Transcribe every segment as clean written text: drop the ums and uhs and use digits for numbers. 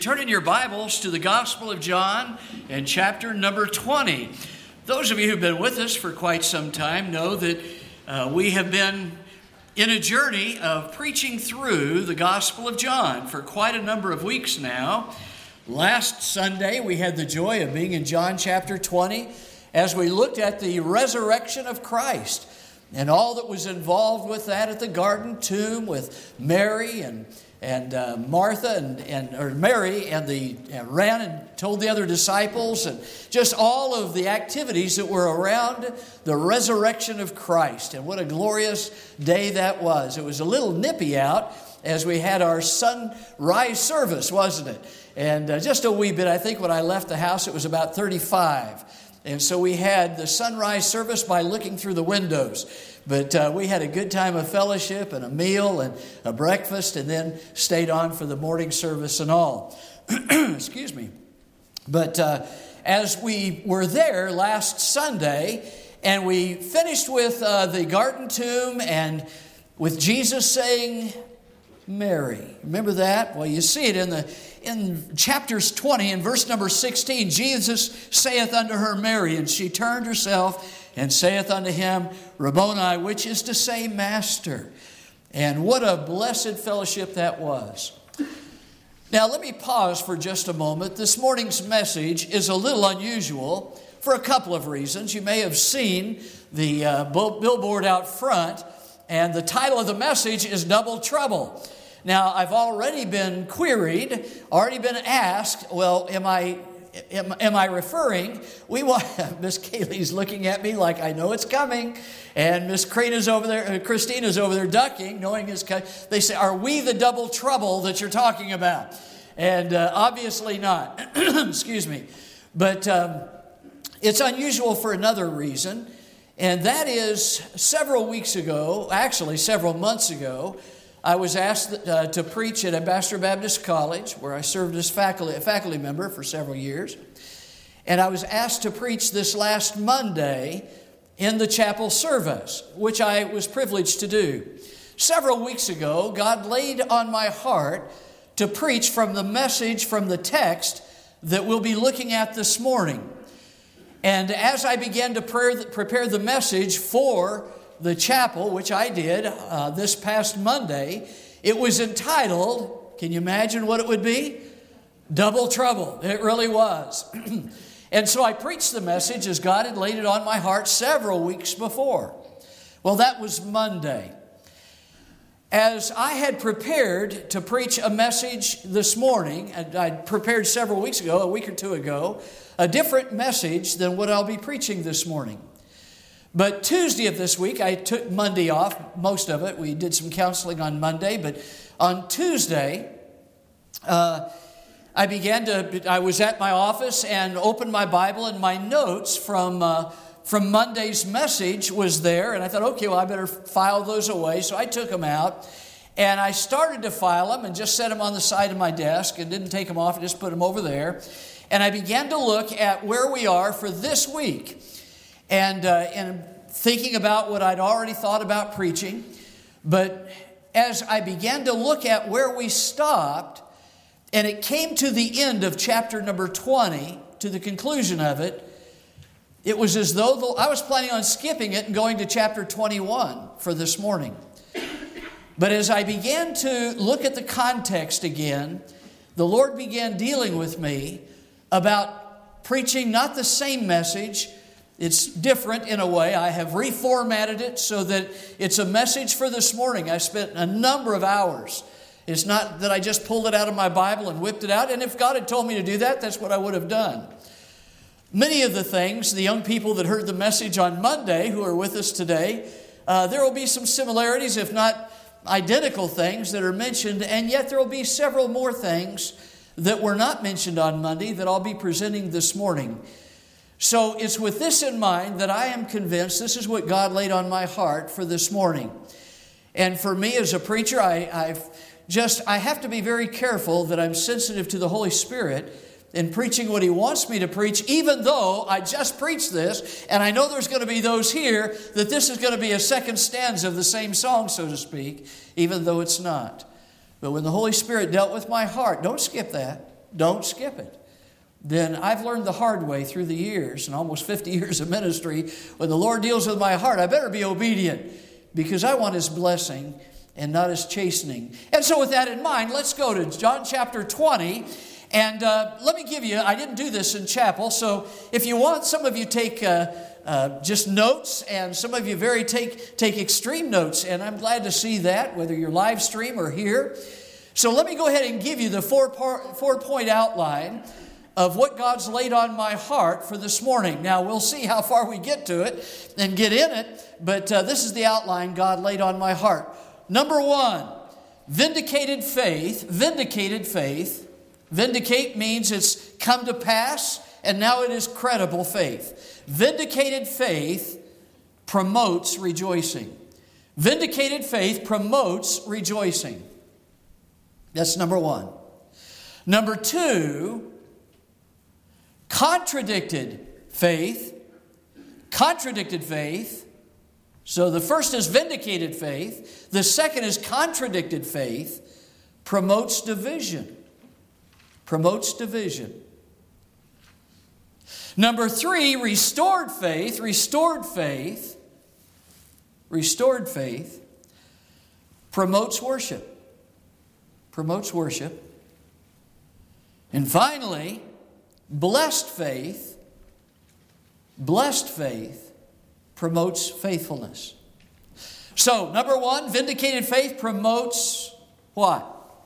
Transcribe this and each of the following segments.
Turn in your Bibles to the Gospel of John and chapter number 20. Those of you who've been with us for quite some time know that we have been in a journey of preaching through the Gospel of John for quite a number of weeks now. Last Sunday we had the joy of being in John chapter 20 as we looked at the resurrection of Christ and all that was involved with that at the garden tomb with Mary and Martha or Mary and ran and told the other disciples, and just all of the activities that were around the resurrection of Christ. And what a glorious day that was. It was a little nippy out as we had our sunrise service, wasn't it? And just a wee bit. I think when I left the house it was about 35. And so we had the sunrise service by looking through the windows. But we had a good time of fellowship and a meal and a breakfast, and then stayed on for the morning service and all. Excuse me. But as we were there last Sunday, and we finished with the garden tomb and with Jesus saying, Mary. Remember that? Well, you see it in chapters 20 and verse number 16. Jesus saith unto her, Mary, and she turned herself and saith unto him, Rabboni, which is to say, Master. And what a blessed fellowship that was. Now, let me pause for just a moment. This morning's message is a little unusual for a couple of reasons. You may have seen the billboard out front, and the title of the message is Double Trouble. Now, I've already been queried, already been asked, well, am I referring? Miss Kaylee's looking at me like I know it's coming, and Miss Christina's over there ducking, knowing it's coming. They say, are we the double trouble that you're talking about? And obviously not. Excuse me. But it's unusual for another reason, and that is several months ago, I was asked to preach at Ambassador Baptist College, where I served as a faculty member for several years. And I was asked to preach this last Monday in the chapel service, which I was privileged to do. Several weeks ago, God laid on my heart to preach from the message from the text that we'll be looking at this morning. And as I began to prepare the message for the chapel, which I did this past Monday, it was entitled, can you imagine what it would be? Double Trouble. It really was. And so I preached the message as God had laid it on my heart several weeks before. Well, that was Monday. As I had prepared to preach a message this morning, and I'd prepared several weeks ago, a week or two ago, a different message than what I'll be preaching this morning. But Tuesday of this week, I took Monday off, most of it. We did some counseling on Monday, but on Tuesday, I was at my office and opened my Bible, and my notes from Monday's message was there, and I thought, okay, well, I better file those away. So I took them out, and I started to file them and just set them on the side of my desk and didn't take them off and just put them over there. And I began to look at where we are for this week. And thinking about what I'd already thought about preaching. But as I began to look at where we stopped, and it came to the end of chapter number 20, to the conclusion of it, it was as though I was planning on skipping it and going to chapter 21 for this morning. But as I began to look at the context again, the Lord began dealing with me about preaching not the same message. It's different in a way. I have reformatted it so that it's a message for this morning. I spent a number of hours. It's not that I just pulled it out of my Bible and whipped it out. And if God had told me to do that, that's what I would have done. Many of the things, the young people that heard the message on Monday who are with us today, there will be some similarities, if not identical things that are mentioned. And yet there will be several more things that were not mentioned on Monday that I'll be presenting this morning. So it's with this in mind that I am convinced this is what God laid on my heart for this morning. And for me as a preacher, I have to be very careful that I'm sensitive to the Holy Spirit in preaching what He wants me to preach, even though I just preached this, and I know there's going to be those here that this is going to be a second stanza of the same song, so to speak, even though it's not. But when the Holy Spirit dealt with my heart, don't skip that. don't skip it, then I've learned the hard way through the years, and almost 50 years of ministry, when the Lord deals with my heart, I better be obedient because I want His blessing and not His chastening. And so with that in mind, let's go to John chapter 20. And let me give you, I didn't do this in chapel, so if you want, some of you take just notes, and some of you take extreme notes, and I'm glad to see that, whether you're live stream or here. So let me go ahead and give you the four-point outline of what God's laid on my heart for this morning. Now, we'll see how far we get to it and get in it, but this is the outline God laid on my heart. Number one, vindicated faith. Vindicated faith. Vindicate means it's come to pass, and now it is credible faith. Vindicated faith promotes rejoicing. Vindicated faith promotes rejoicing. That's number one. Number two, contradicted faith. Contradicted faith. So the first is vindicated faith. The second is contradicted faith. Promotes division. Promotes division. Number three, restored faith. Restored faith. Restored faith promotes worship. Promotes worship. And finally, blessed faith. Blessed faith promotes faithfulness. So, number one, vindicated faith promotes what?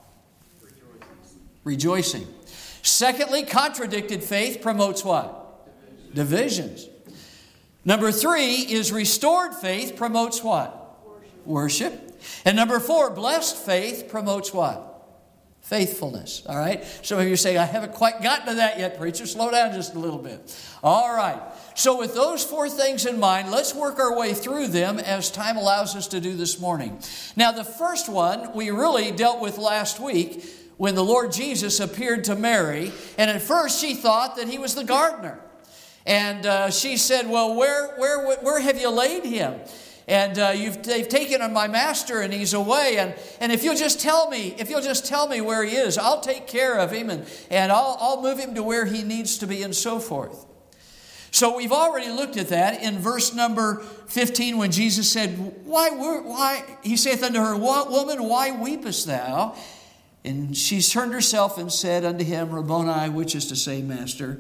Rejoicing. Secondly, contradicted faith promotes what? Divisions. Number three is restored faith promotes what? Worship. And number four, blessed faith promotes what? Faithfulness. All right? Some of you say, I haven't quite gotten to that yet, preacher. Slow down just a little bit. All right. So with those four things in mind, let's work our way through them as time allows us to do this morning. Now, the first one we really dealt with last week when the Lord Jesus appeared to Mary. And at first she thought that He was the gardener. And she said, well, where have you laid Him? And they've taken my master and He's away. And if you'll just tell me where He is, I'll take care of Him and I'll move Him to where He needs to be and so forth. So we've already looked at that in verse number 15 when Jesus said, why? He saith unto her, woman, why weepest thou? And she turned herself and said unto Him, Rabboni, which is to say, Master.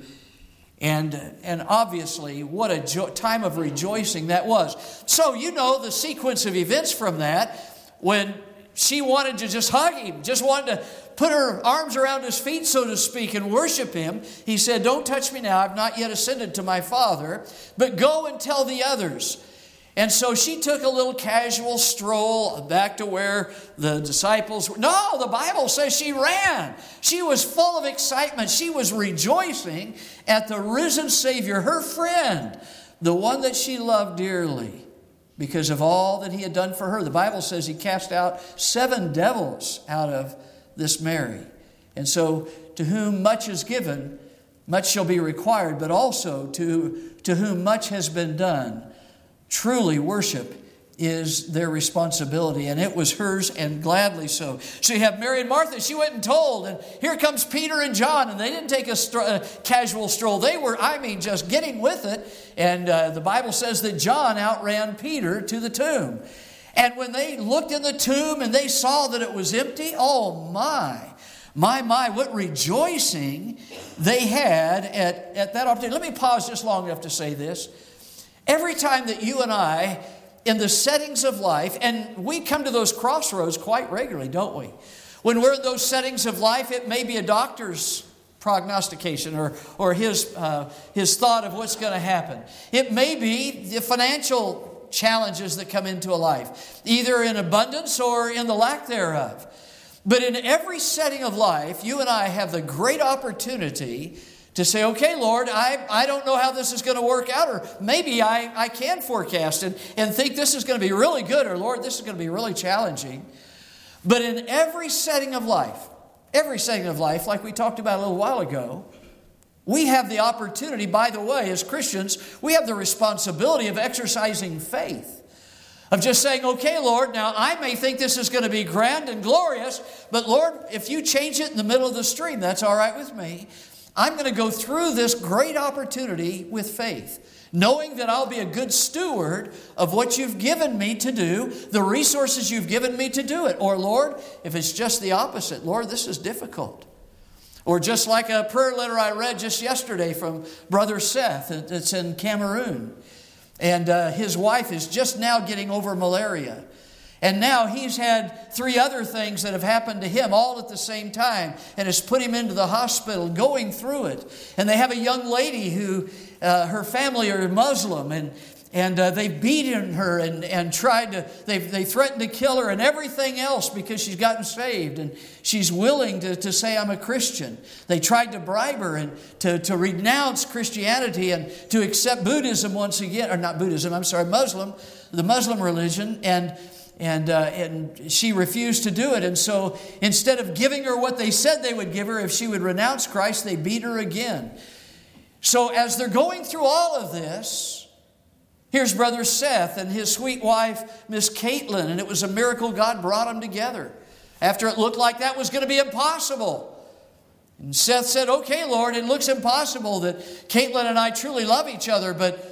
And obviously, what a time of rejoicing that was. So, you know the sequence of events from that. When she wanted to just hug Him, just wanted to put her arms around His feet, so to speak, and worship Him, He said, don't touch me now. I've not yet ascended to my Father, but go and tell the others. And so she took a little casual stroll back to where the disciples were. No, the Bible says she ran. She was full of excitement. She was rejoicing at the risen Savior, her friend, the one that she loved dearly because of all that He had done for her. The Bible says He cast out 7 devils out of this Mary. And so to whom much is given, much shall be required, but also to whom much has been done, truly, worship is their responsibility, and it was hers, and gladly so. So you have Mary and Martha. She went and told, and here comes Peter and John, and they didn't take a casual stroll. They were, just getting with it, and the Bible says that John outran Peter to the tomb. And when they looked in the tomb and they saw that it was empty, oh my, what rejoicing they had at that opportunity. Let me pause just long enough to say this. Every time that you and I, in the settings of life, and we come to those crossroads quite regularly, don't we? When we're in those settings of life, it may be a doctor's prognostication or his thought of what's going to happen. It may be the financial challenges that come into a life, either in abundance or in the lack thereof. But in every setting of life, you and I have the great opportunity to say, okay, Lord, I don't know how this is going to work out, or maybe I can forecast and think this is going to be really good, or Lord, this is going to be really challenging. But in every setting of life, like we talked about a little while ago, we have the opportunity, by the way, as Christians, we have the responsibility of exercising faith. Of just saying, okay, Lord, now I may think this is going to be grand and glorious, but Lord, if you change it in the middle of the stream, that's all right with me. I'm going to go through this great opportunity with faith, knowing that I'll be a good steward of what you've given me to do, the resources you've given me to do it. Or Lord, if it's just the opposite, Lord, this is difficult. Or just like a prayer letter I read just yesterday from Brother Seth, that's in Cameroon. And his wife is just now getting over malaria. And now he's had 3 other things that have happened to him all at the same time. And it's put him into the hospital, going through it. And they have a young lady who, her family are Muslim. And they've beaten her and tried to, they threatened to kill her and everything else because she's gotten saved. And she's willing to say, I'm a Christian. They tried to bribe her and to renounce Christianity and to accept Buddhism once again. Or not Buddhism, I'm sorry, Muslim, the Muslim religion. And she refused to do it. And so instead of giving her what they said they would give her if she would renounce Christ, they beat her again. So as they're going through all of this, here's Brother Seth and his sweet wife, Miss Caitlin, and it was a miracle God brought them together after it looked like that was going to be impossible. And Seth said, okay, Lord, it looks impossible that Caitlin and I truly love each other, but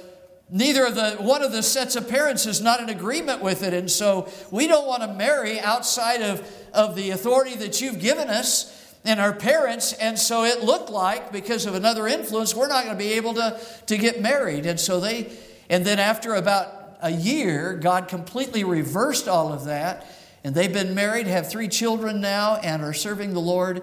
one of the sets of parents is not in agreement with it, and so we don't want to marry outside of the authority that you've given us and our parents, and so it looked like, because of another influence, we're not going to be able to get married. And then after about a year, God completely reversed all of that. And they've been married, have 3 children now, and are serving the Lord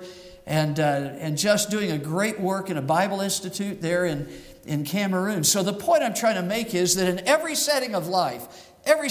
and just doing a great work in a Bible institute there in Cameroon. So the point I'm trying to make is that in every setting of life,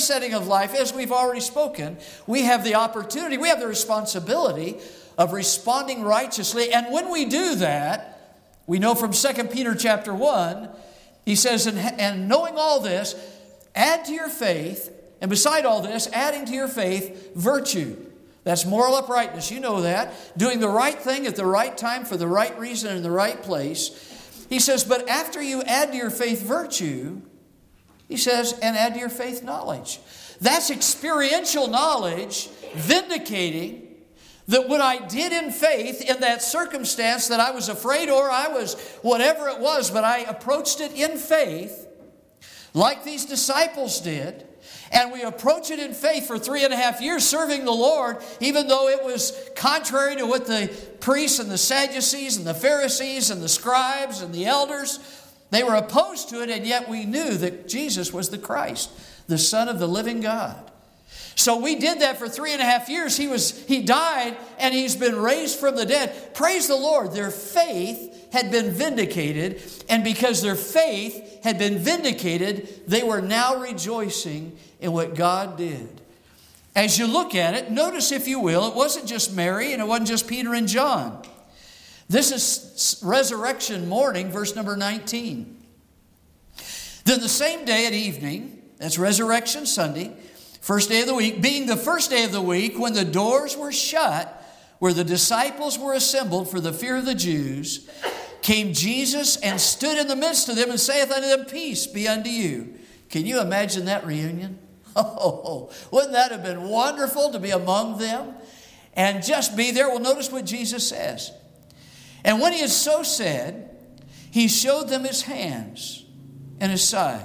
as we've already spoken, we have the opportunity, we have the responsibility of responding righteously. And when we do that, we know from 2 Peter chapter 1, he says, and knowing all this, add to your faith, and beside all this, adding to your faith, virtue. That's moral uprightness. You know that. Doing the right thing at the right time for the right reason and in the right place. He says, but after you add to your faith virtue, he says, and add to your faith knowledge. That's experiential knowledge vindicating that what I did in faith in that circumstance that I was afraid or I was whatever it was, but I approached it in faith like these disciples did. And we approach it in faith for 3.5 years serving the Lord, even though it was contrary to what the priests and the Sadducees and the Pharisees and the scribes and the elders, they were opposed to it, and yet we knew that Jesus was the Christ, the Son of the living God. So we did that for 3.5 years. He died and he's been raised from the dead. Praise the Lord. Their faith had been vindicated. And because their faith had been vindicated, they were now rejoicing in what God did. As you look at it, notice, if you will, it wasn't just Mary and it wasn't just Peter and John. This is resurrection morning, verse number 19. Then the same day at evening, that's Resurrection Sunday, first day of the week, being the first day of the week, when the doors were shut, where the disciples were assembled for the fear of the Jews, came Jesus and stood in the midst of them and saith unto them, peace be unto you. Can you imagine that reunion? Oh, wouldn't that have been wonderful to be among them and just be there? Well, notice what Jesus says. And when he had so said, he showed them his hands and his side.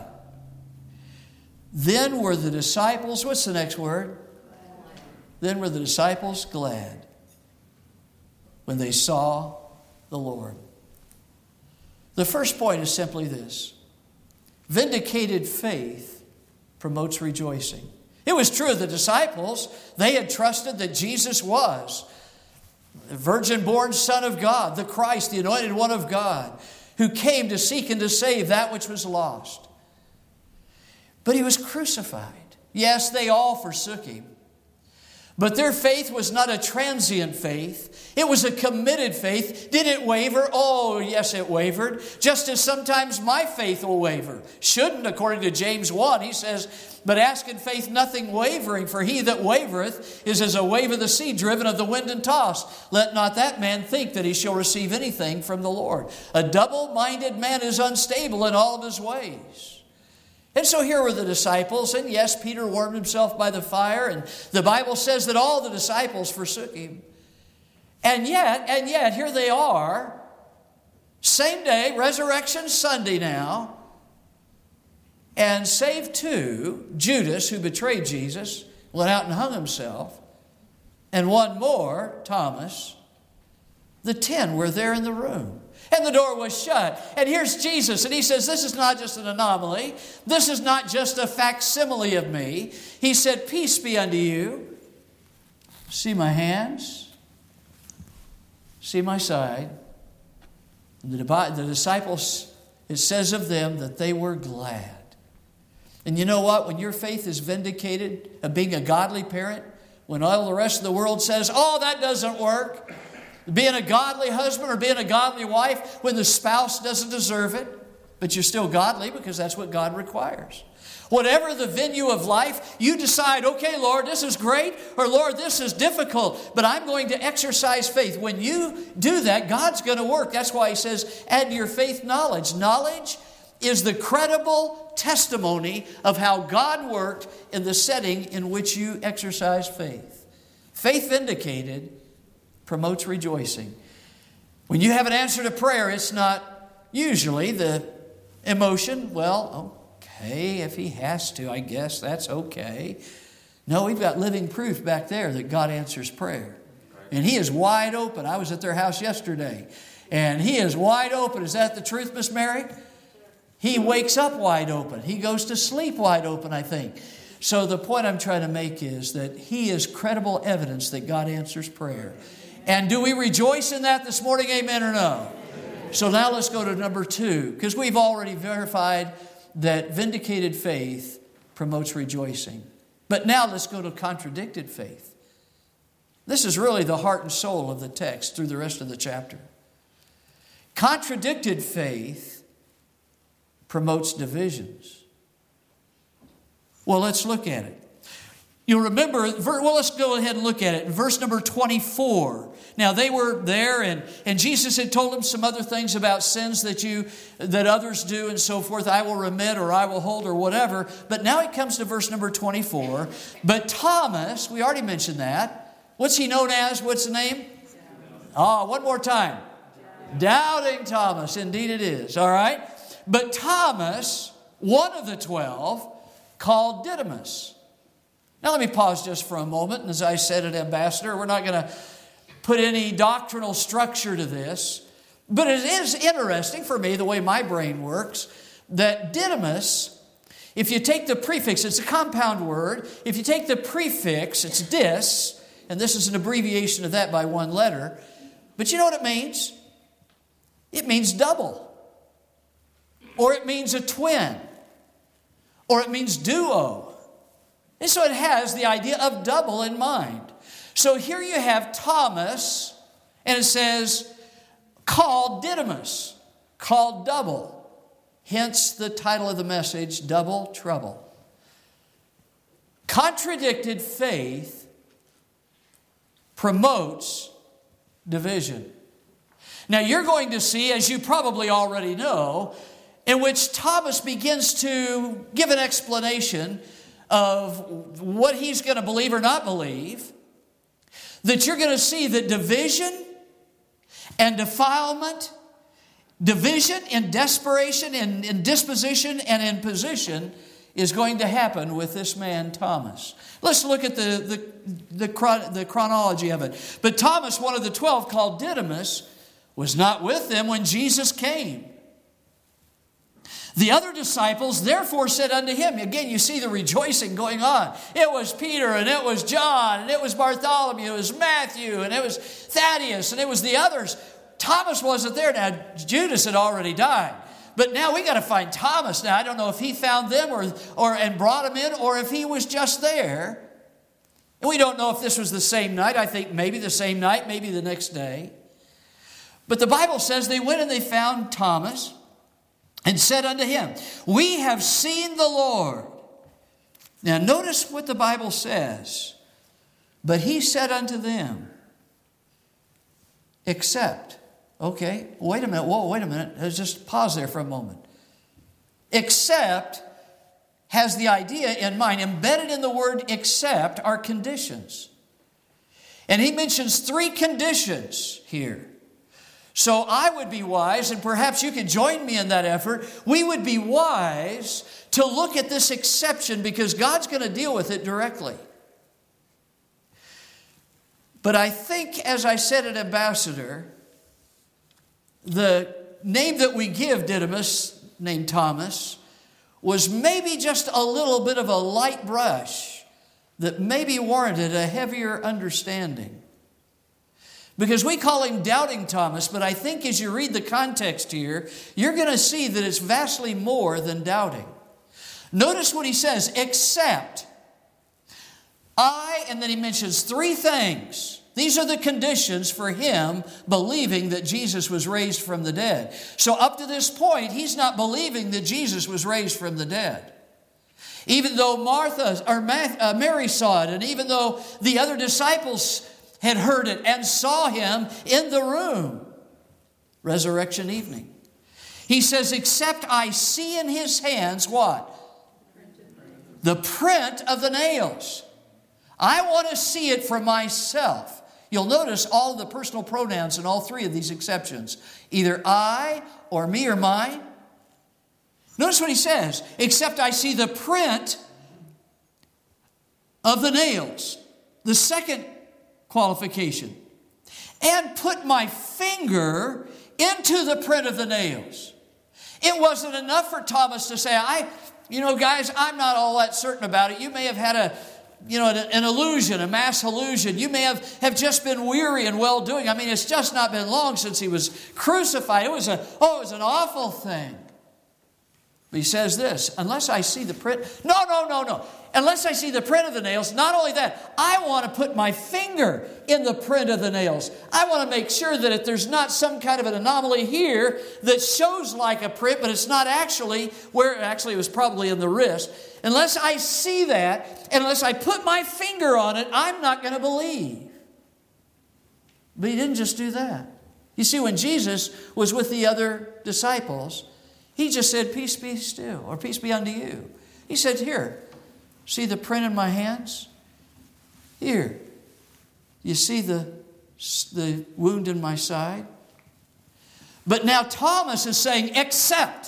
Then were the disciples, what's the next word? Then were the disciples glad when they saw the Lord. The first point is simply this. Vindicated faith promotes rejoicing. It was true of the disciples. They had trusted that Jesus was the virgin-born Son of God, the Christ, the anointed one of God, who came to seek and to save that which was lost. But he was crucified. Yes, they all forsook him. But their faith was not a transient faith. It was a committed faith. Did it waver? Oh, yes, it wavered. Just as sometimes my faith will waver. Shouldn't, according to James 1. He says, but ask in faith nothing wavering, for he that wavereth is as a wave of the sea, driven of the wind and tossed. Let not that man think that he shall receive anything from the Lord. A double-minded man is unstable in all of his ways. And so here were the disciples, and yes, Peter warmed himself by the fire, and the Bible says that all the disciples forsook him. And yet, here they are, same day, Resurrection Sunday now, and save two, Judas, who betrayed Jesus, went out and hung himself, and one more, Thomas, the 10 were there in the room. And the door was shut. And here's Jesus, and he says, this is not just an anomaly. This is not just a facsimile of me. He said, peace be unto you. See my hands. See my side. The disciples, it says of them that they were glad. And you know what? When your faith is vindicated of being a godly parent, when all the rest of the world says, oh, that doesn't work, being a godly husband or being a godly wife when the spouse doesn't deserve it, but you're still godly because that's what God requires. Whatever the venue of life, you decide, okay, Lord, this is great, or Lord, this is difficult, but I'm going to exercise faith. When you do that, God's going to work. That's why he says, add to your faith knowledge. Knowledge is the credible testimony of how God worked in the setting in which you exercise faith. Faith vindicated promotes rejoicing. When you have an answer to prayer, it's not usually the emotion, well, okay, if he has to, I guess that's okay. No, we've got living proof back there that God answers prayer. And he is wide open. I was at their house yesterday, and he is wide open. Is that the truth, Miss Mary? He wakes up wide open. He goes to sleep wide open, I think. So the point I'm trying to make is that he is credible evidence that God answers prayer. And do we rejoice in that this morning? Amen or no? So now let's go to number 2, because we've already verified that vindicated faith promotes rejoicing. But now let's go to contradicted faith. This is really the heart and soul of the text through the rest of the chapter. Contradicted faith promotes divisions. Well, let's look at it. You'll remember, let's go ahead and look at it. Verse number 24. Now, they were there, and Jesus had told them some other things about sins that others do and so forth. I will remit, or I will hold, or whatever. But now it comes to verse number 24. But Thomas, we already mentioned that. What's he known as? What's the name? One more time. Doubting Thomas. Indeed it is. All right. But Thomas, one of the 12, called Didymus. Now let me pause just for a moment. And as I said at Ambassador, we're not going to put any doctrinal structure to this. But it is interesting for me, the way my brain works, that Didymus, if you take the prefix, it's a compound word. If you take the prefix, it's dis, and this is an abbreviation of that by one letter. But you know what it means? It means double. Or it means a twin. Or it means duo. And so it has the idea of double in mind. So here you have Thomas, and it says, called Didymus, called double. Hence the title of the message, Double Trouble. Contradicted faith promotes division. Now you're going to see, as you probably already know, in which Thomas begins to give an explanation of what he's going to believe or not believe, that you're going to see that division and defilement, division in desperation, in disposition, and in position is going to happen with this man Thomas. Let's look at the chronology of it. But Thomas, one of the 12, called Didymus, was not with them when Jesus came. The other disciples therefore said unto him, again, you see the rejoicing going on. It was Peter, and it was John, and it was Bartholomew, it was Matthew, and it was Thaddeus, and it was the others. Thomas wasn't there. Now, Judas had already died. But now we got to find Thomas. Now, I don't know if he found them and brought them in, or if he was just there. And we don't know if this was the same night. I think maybe the same night, maybe the next day. But the Bible says they went and they found Thomas, and said unto him, we have seen the Lord. Now notice what the Bible says. But he said unto them, except. Okay, wait a minute. Whoa, wait a minute. Let's just pause there for a moment. Except has the idea in mind. Embedded in the word except are conditions. And he mentions 3 conditions here. So I would be wise, and perhaps you could join me in that effort. We would be wise to look at this exception because God's going to deal with it directly. But I think, as I said at Ambassador, the name that we give Didymus, named Thomas, was maybe just a little bit of a light brush that maybe warranted a heavier understanding. Because we call him Doubting Thomas, but I think as you read the context here, you're going to see that it's vastly more than doubting. Notice what he says, except and then he mentions 3 things. These are the conditions for him believing that Jesus was raised from the dead. So up to this point, he's not believing that Jesus was raised from the dead. Even though Mary saw it, and even though the other disciples had heard it and saw him in the room, resurrection evening. He says, except I see in his hands what? The print of the nails. I want to see it for myself. You'll notice all the personal pronouns in all 3 of these exceptions. Either I or me or mine. Notice what he says. Except I see the print of the nails. The second qualification. And put my finger into the print of the nails. It wasn't enough for Thomas to say, guys, I'm not all that certain about it. You may have had an illusion, a mass illusion. You may have just been weary and well-doing. It's just not been long since he was crucified. It was an awful thing. But he says this, unless I see the print. No. Unless I see the print of the nails, not only that, I want to put my finger in the print of the nails. I want to make sure that if there's not some kind of an anomaly here that shows like a print, but it's not actually where it was probably in the wrist. Unless I see that, and unless I put my finger on it, I'm not going to believe. But he didn't just do that. You see, when Jesus was with the other disciples, he just said, peace be still, or peace be unto you. He said, here, see the print in my hands? Here, you see the wound in my side? But now Thomas is saying, except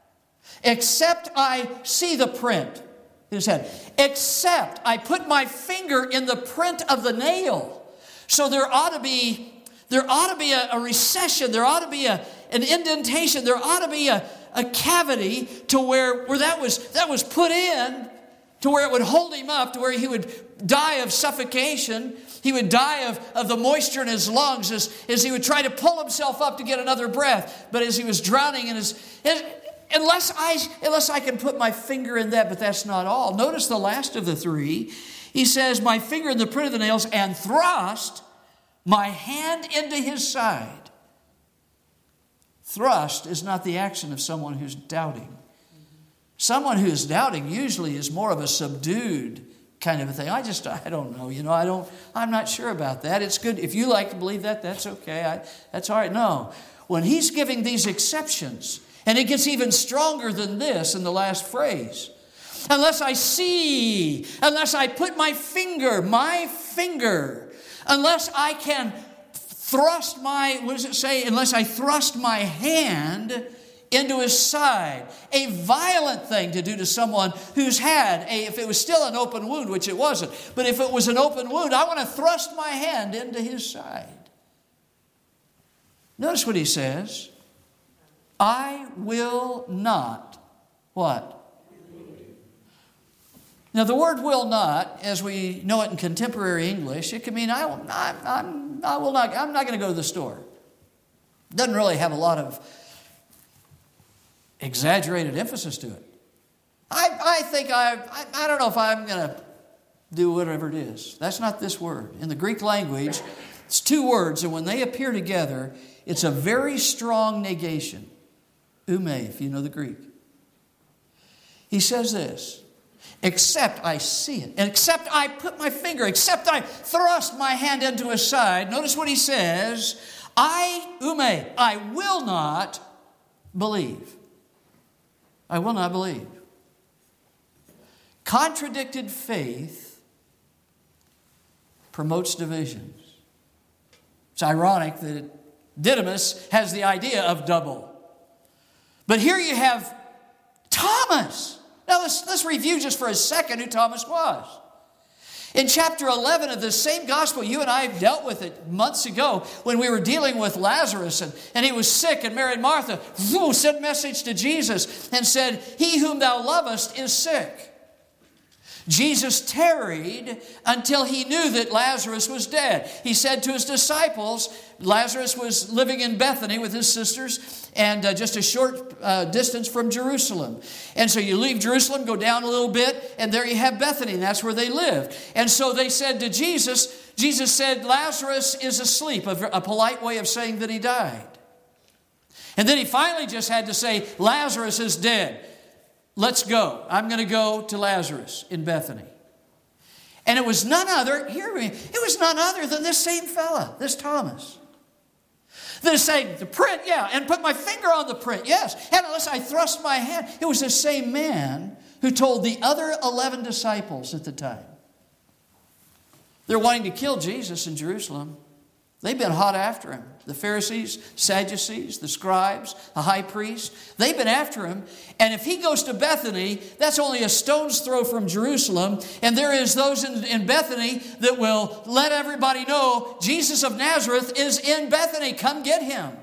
I see the print in his head. Except I put my finger in the print of the nail. So there ought to be a recession. There ought to be an indentation. There ought to be a cavity to where that was put in to where it would hold him up, to where he would die of suffocation. He would die of the moisture in his lungs as he would try to pull himself up to get another breath. But as he was drowning unless I can put my finger in that, but that's not all. Notice the last of the 3. He says, my finger in the print of the nails and thrust my hand into his side. Thrust is not the action of someone who's doubting. Someone who's doubting usually is more of a subdued kind of a thing. I don't know. I'm not sure about that. It's good. If you like to believe that, that's okay. That's all right. No. When he's giving these exceptions, and it gets even stronger than this in the last phrase. Unless I put my finger, unless I can thrust unless I thrust my hand into his side. A violent thing to do to someone who's had if it was still an open wound, which it wasn't, but if it was an open wound, I want to thrust my hand into his side. Notice what he says. I will not, what? Now the word will not, as we know it in contemporary English, it can mean I'm not going to go to the store. It doesn't really have a lot of exaggerated emphasis to it. I think I don't know if I'm going to do whatever it is. That's not this word. In the Greek language, it's 2 words, and when they appear together, it's a very strong negation. Ume, if you know the Greek. He says this, except I see it, and except I put my finger, except I thrust my hand into his side. Notice what he says, I will not believe. I will not believe. Contradicted faith promotes divisions. It's ironic that Didymus has the idea of double. But here you have Thomas. Now let's review just for a second who Thomas was. In chapter 11 of this same gospel, you and I dealt with it months ago when we were dealing with Lazarus and he was sick, and Mary and Martha sent a message to Jesus and said, "He whom thou lovest is sick." Jesus tarried until he knew that Lazarus was dead. He said to his disciples, Lazarus was living in Bethany with his sisters and just a short distance from Jerusalem. And so you leave Jerusalem, go down a little bit, and there you have Bethany, and that's where they lived. And so they said to Jesus, Jesus said, "Lazarus is asleep," a polite way of saying that he died. And then he finally just had to say, "Lazarus is dead. Let's go. I'm going to go to Lazarus in Bethany." And it was none other, hear me, it was none other than this same fella, this Thomas. They're saying, "The print, yeah, and put my finger on the print, yes. And unless I thrust my hand." It was the same man who told the other 11 disciples at the time. They're wanting to kill Jesus in Jerusalem. They've been hot after him. The Pharisees, Sadducees, the scribes, the high priest, they've been after him. And if he goes to Bethany, that's only a stone's throw from Jerusalem. And there is those in Bethany that will let everybody know Jesus of Nazareth is in Bethany. Come get him.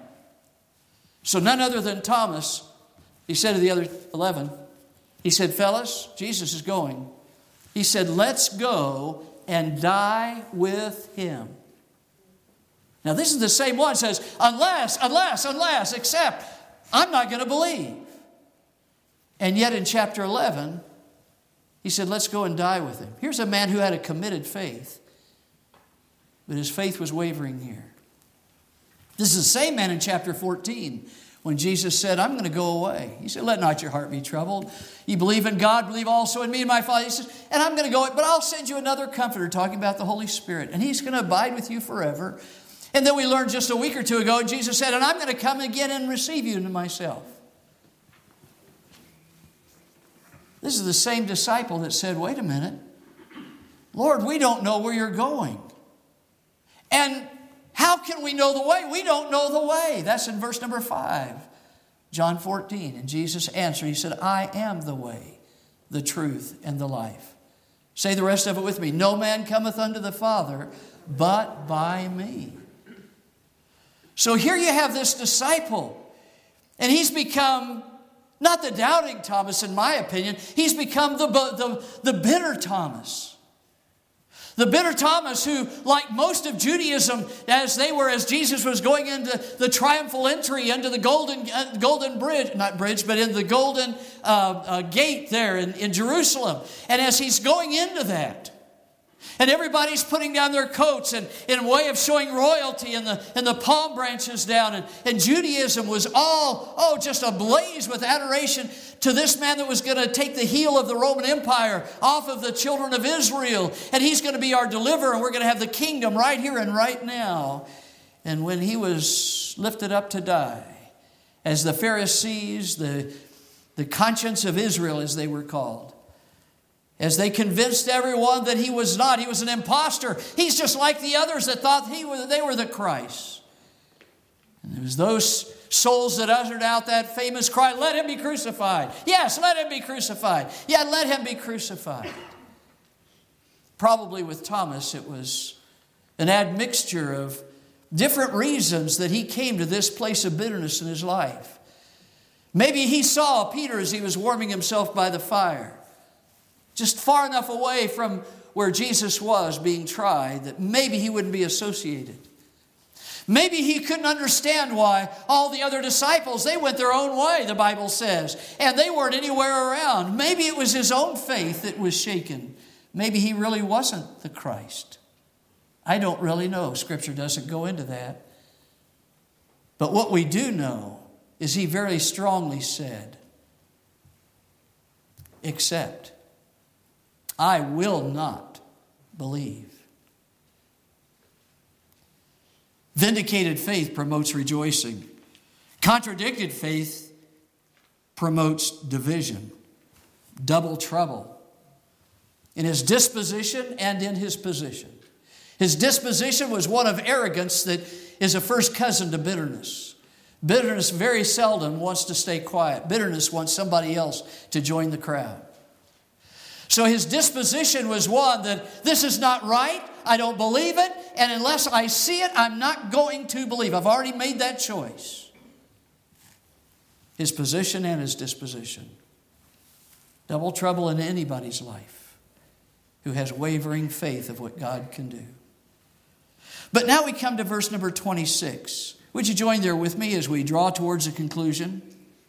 So none other than Thomas, he said to the other 11, he said, "Fellas, Jesus is going." He said, "Let's go and die with him." Now this is the same one that says, unless, except, I'm not going to believe. And yet in chapter 11, he said, "Let's go and die with him." Here's a man who had a committed faith, but his faith was wavering here. This is the same man in chapter 14 when Jesus said, "I'm going to go away." He said, "Let not your heart be troubled. You believe in God, believe also in me and my Father." He says, "And I'm going to go, but I'll send you another comforter," talking about the Holy Spirit. "And he's going to abide with you forever." And then we learned just a week or two ago, Jesus said, "And I'm going to come again and receive you into myself." This is the same disciple that said, "Wait a minute. Lord, we don't know where you're going. And how can we know the way? We don't know the way." That's in verse number 5, John 14. And Jesus answered, he said, "I am the way, the truth, and the life." Say the rest of it with me. "No man cometh unto the Father but by me." So here you have this disciple, and he's become not the doubting Thomas, in my opinion. He's become the bitter Thomas. The bitter Thomas who, like most of Judaism, as Jesus was going into the triumphal entry into the golden bridge, not bridge, but in the golden gate there in Jerusalem. And as he's going into that, and everybody's putting down their coats and in a way of showing royalty and the palm branches down. And Judaism was all, just ablaze with adoration to this man that was going to take the heel of the Roman Empire off of the children of Israel. And he's going to be our deliverer, and we're going to have the kingdom right here and right now. And when he was lifted up to die, as the Pharisees, the conscience of Israel as they were called, as they convinced everyone that he was not. He was an imposter. He's just like the others that thought they were the Christ. And it was those souls that uttered out that famous cry, "Let him be crucified." Yes, let him be crucified. Yeah, let him be crucified. Probably with Thomas, it was an admixture of different reasons that he came to this place of bitterness in his life. Maybe he saw Peter as he was warming himself by the fire, just far enough away from where Jesus was being tried that maybe he wouldn't be associated. Maybe he couldn't understand why all the other disciples, they went their own way, the Bible says, and they weren't anywhere around. Maybe it was his own faith that was shaken. Maybe he really wasn't the Christ. I don't really know. Scripture doesn't go into that. But what we do know is he very strongly said, "Except I will not believe." Vindicated faith promotes rejoicing. Contradicted faith promotes division, double trouble. in his disposition and in his position. His disposition was one of arrogance that is a first cousin to bitterness. Bitterness very seldom wants to stay quiet. Bitterness wants somebody else to join the crowd. So his disposition was one that this is not right, I don't believe it, and unless I see it, I'm not going to believe. I've already made that choice. His position and his disposition. Double trouble in anybody's life who has wavering faith of what God can do. But now we come to verse number 26. Would you join there with me as we draw towards a conclusion?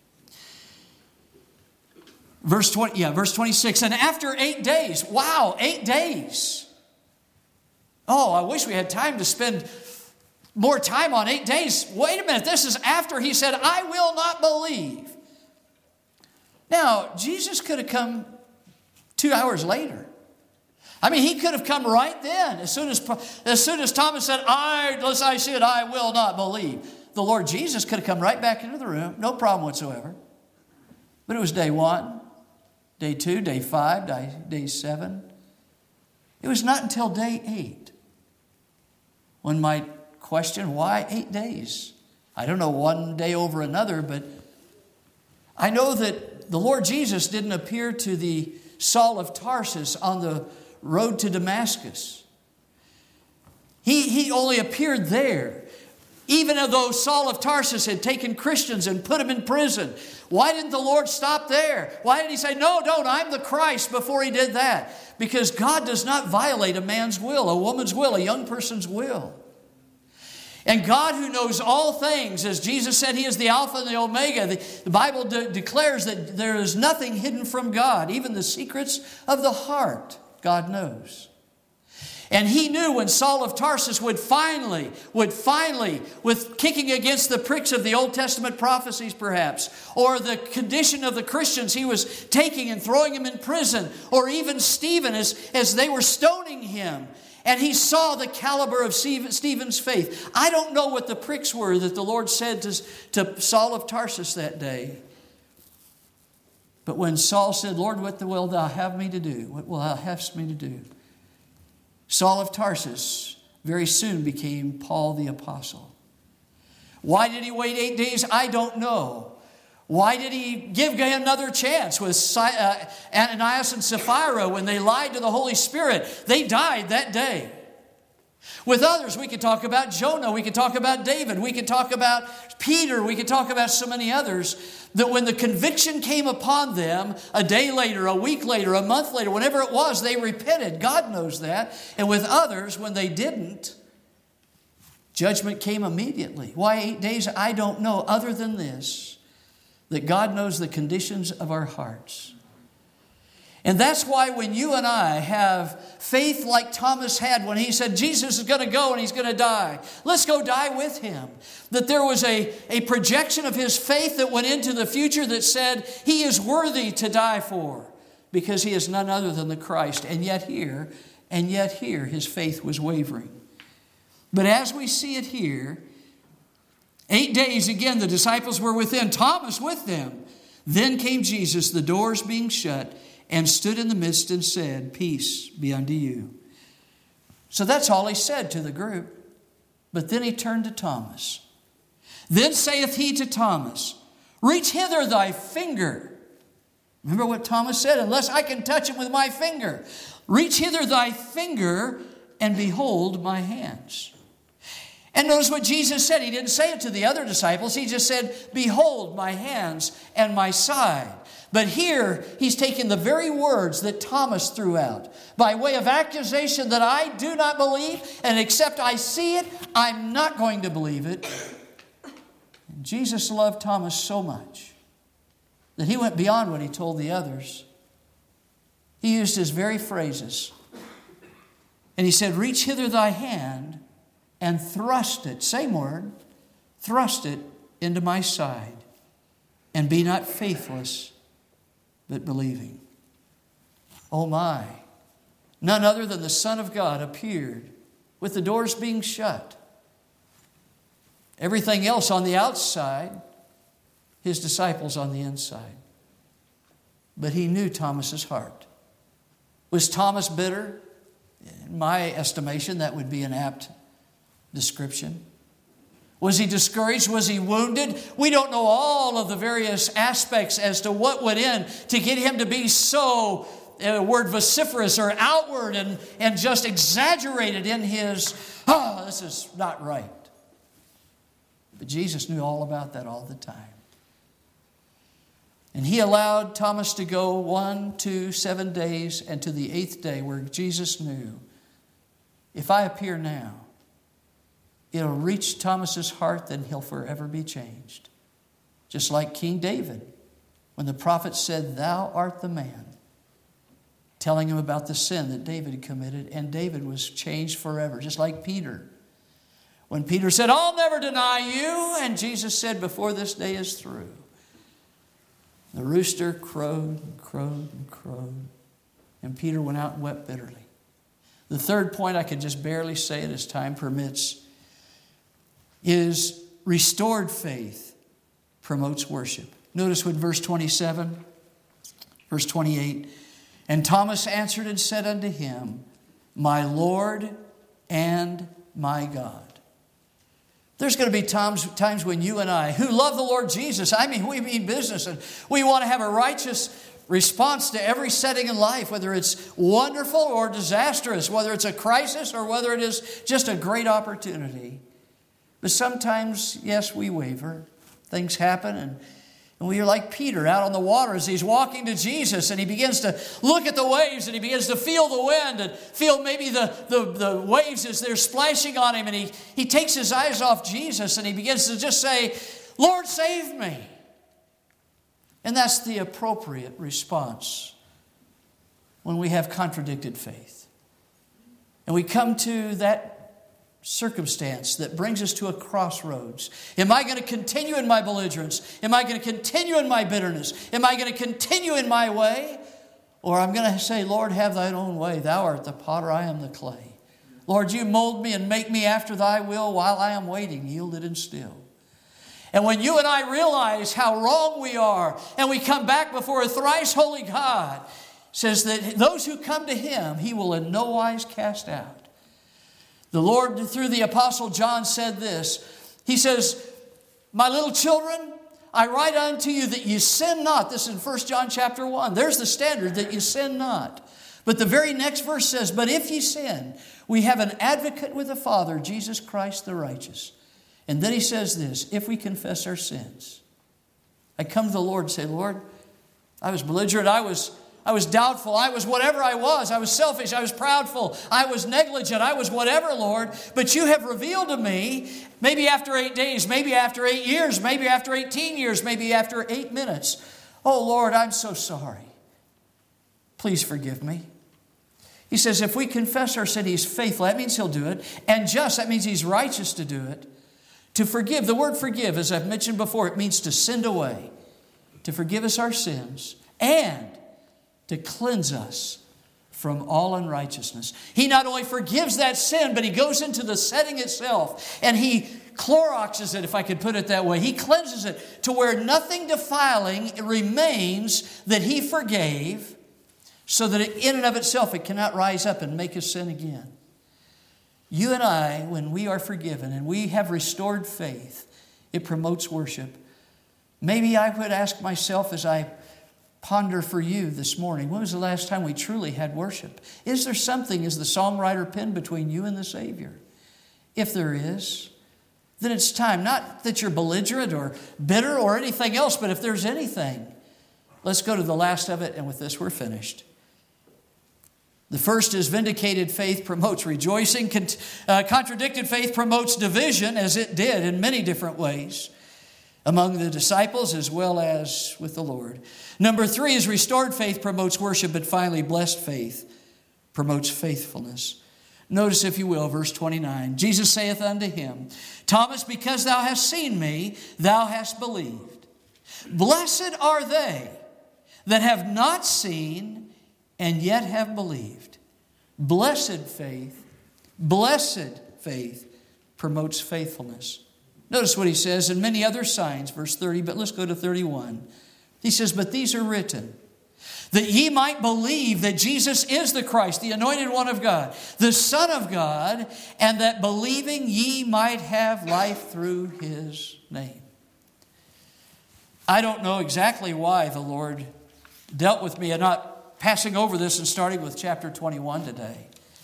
Verse 26. And after 8 days, wow, 8 days. Oh, I wish we had time to spend more time on 8 days. Wait a minute, this is after he said, I will not believe. Now, Jesus could have come 2 hours later. I mean, he could have come right then. As soon as Thomas said, unless I see it, I will not believe. The Lord Jesus could have come right back into the room. No problem whatsoever. But it was day 1, day 2, day 5, day 7. It was not until day 8. One might question, why 8 days? I don't know one day over another, but I know that the Lord Jesus didn't appear to the Saul of Tarsus on the road to Damascus. He only appeared there. Even though Saul of Tarsus had taken Christians and put them in prison, why didn't the Lord stop there? Why did he say, no, don't, I'm the Christ before he did that? Because God does not violate a man's will, a woman's will, a young person's will. And God, who knows all things, as Jesus said, he is the Alpha and the Omega. The Bible declares that there is nothing hidden from God. Even the secrets of the heart, God knows. And he knew when Saul of Tarsus would finally, with kicking against the pricks of the Old Testament prophecies perhaps, or the condition of the Christians he was taking and throwing them in prison, or even Stephen as they were stoning him, and he saw the caliber of Stephen's faith. I don't know what the pricks were that the Lord said to Saul of Tarsus that day. But when Saul said, Lord, what will thou have me to do? What will thou have me to do? Saul of Tarsus very soon became Paul the Apostle. Why did he wait 8 days? I don't know. Why did he give another chance with Ananias and Sapphira when they lied to the Holy Spirit? They died that day. With others, we could talk about Jonah, we could talk about David, we could talk about Peter, we could talk about so many others, that when the conviction came upon them, a day later, a week later, a month later, whenever it was, they repented. God knows that. And with others, when they didn't, judgment came immediately. Why 8 days? I don't know, other than this, that God knows the conditions of our hearts. And that's why when you and I have faith like Thomas had when he said, Jesus is going to go and he's going to die. Let's go die with him. That there was a projection of his faith that went into the future that said he is worthy to die for because he is none other than the Christ. And yet here, his faith was wavering. But as we see it here, 8 days again, the disciples were within, Thomas with them. Then came Jesus, the doors being shut, and stood in the midst and said, peace be unto you. So that's all he said to the group. But then he turned to Thomas. Then saith he to Thomas, reach hither thy finger. Remember what Thomas said? Unless I can touch him with my finger. Reach hither thy finger and behold my hands. And notice what Jesus said. He didn't say it to the other disciples. He just said, behold my hands and my side. But here, he's taken the very words that Thomas threw out by way of accusation that I do not believe, and except I see it, I'm not going to believe it. And Jesus loved Thomas so much that he went beyond what he told the others. He used his very phrases. And he said, reach hither thy hand and thrust it, same word, thrust it into my side, and be not faithless, but believing. Oh my, none other than the Son of God appeared with the doors being shut. Everything else on the outside, his disciples on the inside. But he knew Thomas's heart. Was Thomas bitter? In my estimation, that would be an apt description. Was he discouraged? Was he wounded? We don't know all of the various aspects as to what went in to get him to be so, word vociferous or outward and just exaggerated in his, this is not right. But Jesus knew all about that all the time. And he allowed Thomas to go 1, 2, 7 days, and to the 8th day where Jesus knew, if I appear now, it'll reach Thomas's heart, then he'll forever be changed. Just like King David, when the prophet said, "Thou art the man," telling him about the sin that David had committed, and David was changed forever. Just like Peter. When Peter said, "I'll never deny you," and Jesus said, "Before this day is through," the rooster crowed and crowed and crowed, and Peter went out and wept bitterly. The third point, I can just barely say it as time permits, is restored faith promotes worship. Notice with verse 27, verse 28, and Thomas answered and said unto him, "My Lord and my God." There's going to be times when you and I, who love the Lord Jesus, we mean business, and we want to have a righteous response to every setting in life, whether it's wonderful or disastrous, whether it's a crisis or whether it is just a great opportunity. But sometimes, yes, we waver. Things happen, and we are like Peter out on the water as he's walking to Jesus, and he begins to look at the waves, and he begins to feel the wind and feel maybe the waves as they're splashing on him, and he takes his eyes off Jesus, and he begins to just say, "Lord, save me." And that's the appropriate response when we have contradicted faith. And we come to that circumstance that brings us to a crossroads. Am I going to continue in my belligerence? Am I going to continue in my bitterness? Am I going to continue in my way? Or I'm going to say, "Lord, have thine own way. Thou art the potter, I am the clay. Lord, you mold me and make me after thy will while I am waiting, yielded and still." And when you and I realize how wrong we are, and we come back before a thrice holy God, says that those who come to him, he will in no wise cast out. The Lord, through the Apostle John, said this. He says, "My little children, I write unto you that you sin not." This is in 1 John chapter 1. There's the standard, that you sin not. But the very next verse says, "But if ye sin, we have an advocate with the Father, Jesus Christ the righteous." And then he says this, "If we confess our sins." I come to the Lord and say, "Lord, I was belligerent, I was doubtful, I was whatever I was selfish, I was proudful, I was negligent, I was whatever, Lord. But you have revealed to me, maybe after 8 days, maybe after 8 years, maybe after 18 years, maybe after 8 minutes. Oh Lord, I'm so sorry. Please forgive me." He says if we confess our sin, he's faithful. That means he'll do it. And just, that means he's righteous to do it. To forgive, the word forgive, as I've mentioned before, it means to send away. To forgive us our sins and to cleanse us from all unrighteousness. He not only forgives that sin, but he goes into the setting itself and he Cloroxes it, if I could put it that way. He cleanses it to where nothing defiling remains that he forgave, so that in and of itself it cannot rise up and make us sin again. You and I, when we are forgiven and we have restored faith, it promotes worship. Maybe I would ask myself as I ponder for you this morning, when was the last time we truly had worship? Is there something, as the songwriter penned, between you and the Savior? If there is, then it's time. Not that you're belligerent or bitter or anything else, but if there's anything, let's go to the last of it, and with this we're finished. The first is vindicated faith promotes rejoicing. Contradicted faith promotes division, as it did in many different ways among the disciples as well as with the Lord. Number 3 is restored faith promotes worship, but finally blessed faith promotes faithfulness. Notice, if you will, verse 29. Jesus saith unto him, "Thomas, because thou hast seen me, thou hast believed. Blessed are they that have not seen and yet have believed." Blessed faith promotes faithfulness. Notice what he says, "and many other signs," verse 30, but let's go to 31. He says, "But these are written, that ye might believe that Jesus is the Christ, the anointed one of God, the Son of God, and that believing ye might have life through His name. I don't know exactly why the Lord dealt with me. I'm not passing over this and starting with chapter 21 today.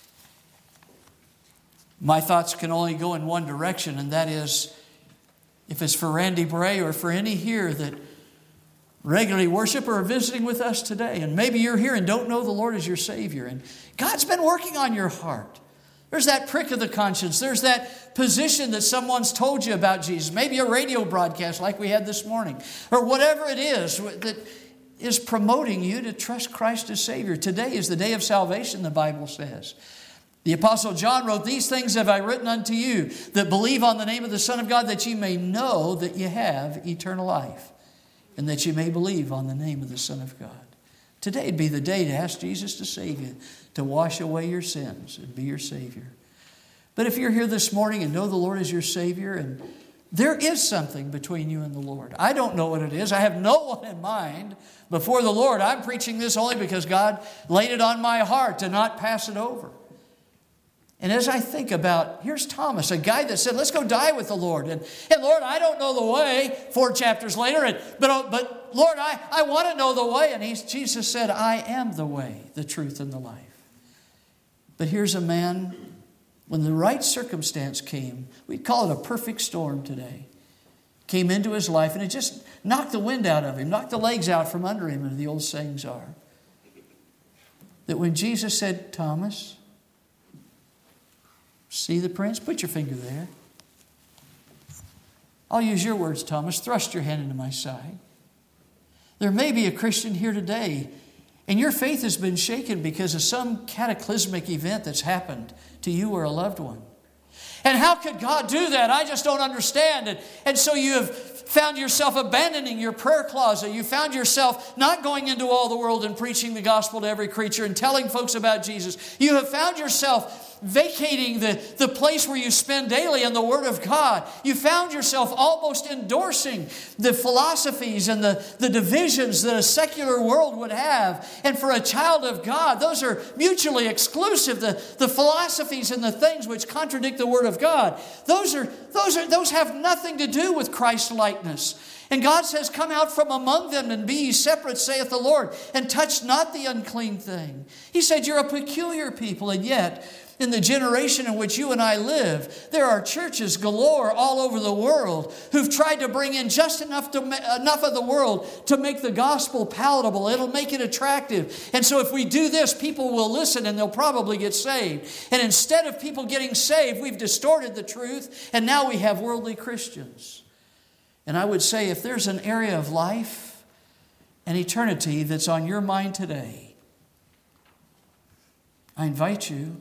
My thoughts can only go in one direction, and that is, if it's for Randy Bray or for any here that regularly worship or are visiting with us today, and maybe you're here and don't know the Lord as your Savior, and God's been working on your heart. There's that prick of the conscience. There's that position that someone's told you about Jesus. Maybe a radio broadcast like we had this morning, or whatever it is that is promoting you to trust Christ as Savior. Today is the day of salvation, the Bible says. The Apostle John wrote, "These things have I written unto you, that believe on the name of the Son of God, that ye may know that ye have eternal life, and that ye may believe on the name of the Son of God." Today would be the day to ask Jesus to save you, to wash away your sins and be your Savior. But if you're here this morning and know the Lord as your Savior, and there is something between you and the Lord, I don't know what it is. I have no one in mind before the Lord. I'm preaching this only because God laid it on my heart to not pass it over. And as I think about, here's Thomas, a guy that said, let's go die with the Lord. And Lord, I don't know the way, 4 chapters later, but Lord, I want to know the way. And Jesus said, I am the way, the truth, and the life. But here's a man, when the right circumstance came, we'd call it a perfect storm today, came into his life, and it just knocked the wind out of him, knocked the legs out from under him, as the old sayings are. That when Jesus said, Thomas, see the prints? Put your finger there. I'll use your words, Thomas. Thrust your hand into my side. There may be a Christian here today, and your faith has been shaken because of some cataclysmic event that's happened to you or a loved one. And how could God do that? I just don't understand. And so you have found yourself abandoning your prayer closet. You found yourself not going into all the world and preaching the gospel to every creature and telling folks about Jesus. You have found yourself vacating the place where you spend daily in the Word of God. You found yourself almost endorsing the philosophies and the divisions that a secular world would have. And for a child of God, those are mutually exclusive. The philosophies and the things which contradict the Word of God, those have nothing to do with Christ's likeness. And God says, come out from among them and be ye separate, saith the Lord, and touch not the unclean thing. He said, you're a peculiar people, and yet in the generation in which you and I live, there are churches galore all over the world who've tried to bring in just enough of the world to make the gospel palatable. It'll make it attractive. And so if we do this, people will listen and they'll probably get saved. And instead of people getting saved, we've distorted the truth, and now we have worldly Christians. And I would say, if there's an area of life and eternity that's on your mind today, I invite you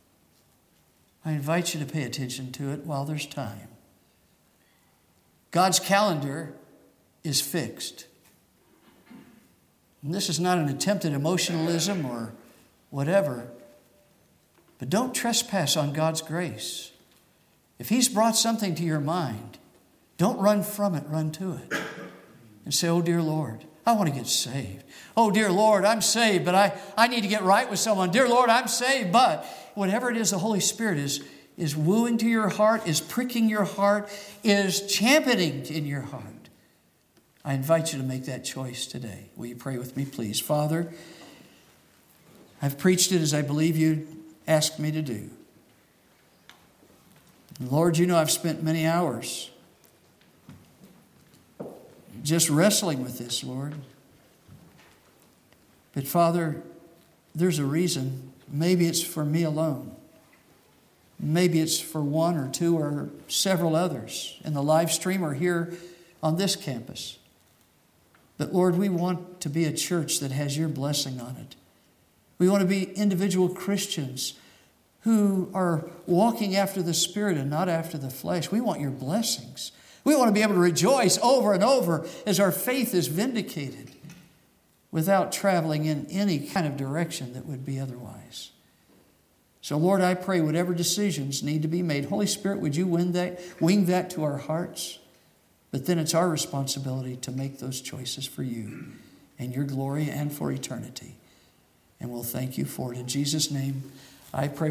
to pay attention to it while there's time. God's calendar is fixed. And this is not an attempt at emotionalism or whatever, but don't trespass on God's grace. If He's brought something to your mind, don't run from it, run to it. And say, oh, dear Lord, I want to get saved. Oh, dear Lord, I'm saved, but I need to get right with someone. Dear Lord, I'm saved, but whatever it is the Holy Spirit is wooing to your heart, is pricking your heart, is championing in your heart. I invite you to make that choice today. Will you pray with me, please? Father, I've preached it as I believe you asked me to do. And Lord, you know I've spent many hours just wrestling with this, Lord. But Father, there's a reason. Maybe it's for me alone. Maybe it's for one or two or several others in the live stream or here on this campus. But Lord, we want to be a church that has your blessing on it. We want to be individual Christians who are walking after the Spirit and not after the flesh. We want your blessings. We want to be able to rejoice over and over as our faith is vindicated without traveling in any kind of direction that would be otherwise. So, Lord, I pray whatever decisions need to be made, Holy Spirit, would you wing that to our hearts? But then it's our responsibility to make those choices for you. in your glory and for eternity. And we'll thank you for it. In Jesus' name, I pray.